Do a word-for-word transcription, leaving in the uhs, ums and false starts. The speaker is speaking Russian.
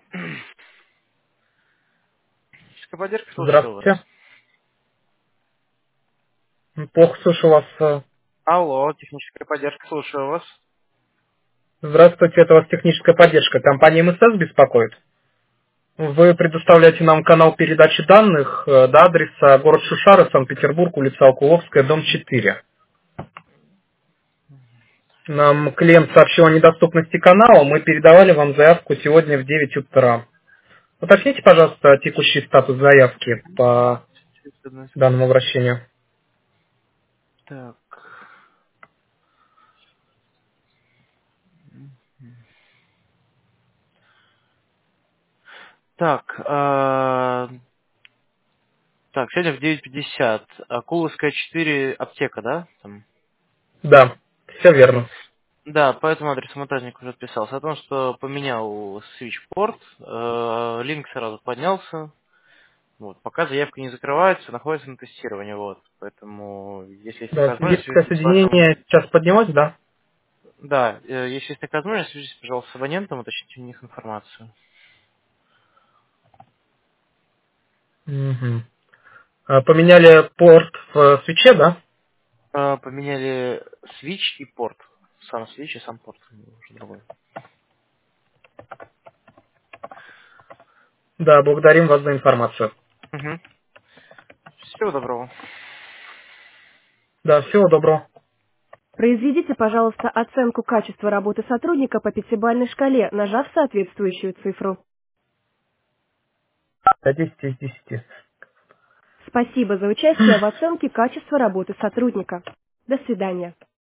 Техническая поддержка, слушаю вас. Здравствуйте. Плохо слышу вас. э. Алло, техническая поддержка, слушаю вас. Здравствуйте, это вас техническая поддержка. Компания МСС беспокоит. Вы предоставляете нам канал передачи данных э, до адреса город Шушара, Санкт-Петербург, улица Окуловская, дом четыре. Нам клиент сообщил о недоступности канала, мы передавали вам заявку сегодня в девять утра. Уточните, пожалуйста, текущий статус заявки по данному обращению. Так. Так, а, так, сегодня в девять пятьдесят. Акуловская четыре, аптека, да? Там. Да, все верно. Да, по этому адресу монтажник уже отписался о том, что поменял switch-порт, э, линк сразу поднялся. Вот, пока заявка не закрывается, находится на тестировании, вот. Поэтому, если есть Да, такая возможность, свидетельское свяжитесь с вашим... соединение сейчас поднялось, да? Да, э, если есть такая возможность, свяжитесь, пожалуйста, с абонентом, уточните у них информацию. Мгм. А, Поменяли порт в свече, да? Э, Поменяли switch и порт. Сам switch и сам порт. Уже другой. Да, благодарим вас за информацию. Угу. Всего доброго. Да, всего доброго. Произведите, пожалуйста, оценку качества работы сотрудника по пятибалльной шкале, нажав соответствующую цифру. До десяти из десяти. Спасибо за участие в оценке качества работы сотрудника. До свидания.